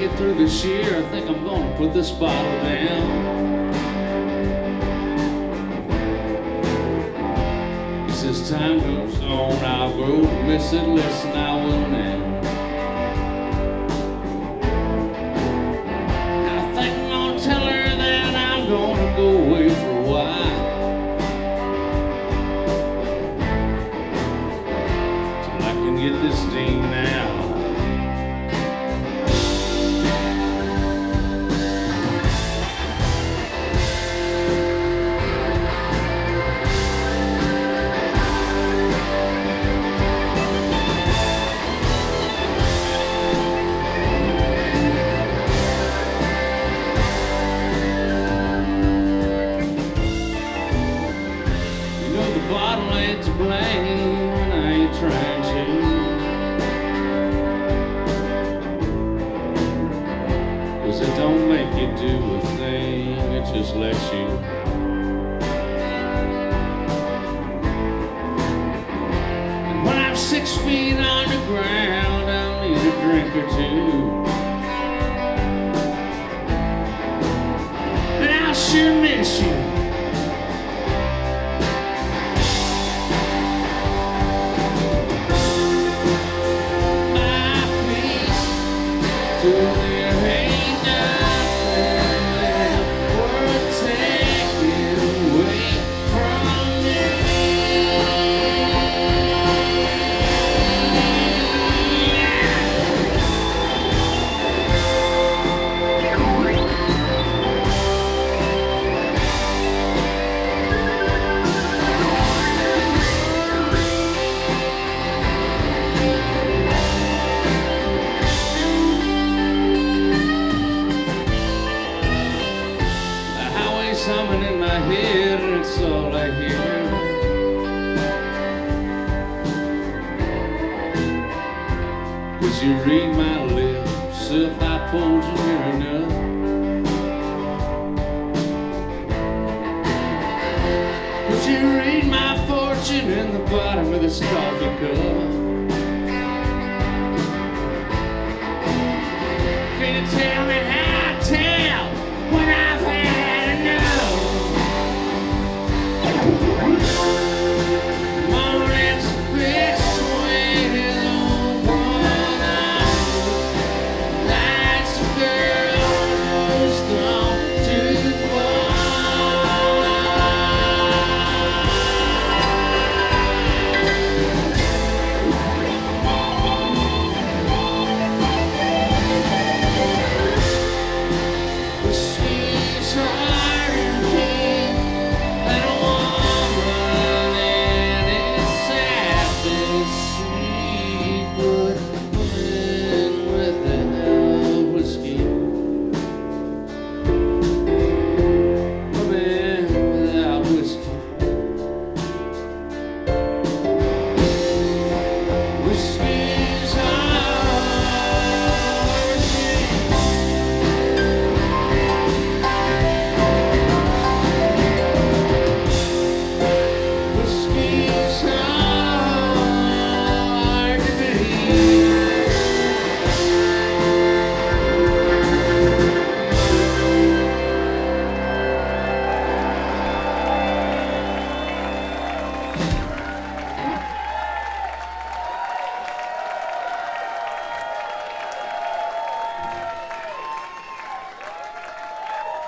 it through this year, I think I'm gonna put this bottle down. As time goes on, I'll grow to miss it less than I will now. And I think I'm gonna tell her that I'm gonna go away for a while, till I can get this demon out. Bottle ain't to blame, and I ain't trying to. Cause it don't make you do a thing, it just lets you. And when I'm 6 feet on the ground, I'll need a drink or two. And I'll sure miss you. There ain't nothing left worth taking away from me. Something in my head, and it's all I hear. Cause you read my lips if I pulled you near enough. Cause you read my fortune in the bottom of this coffee cup. Can you tell me how to tell when I've had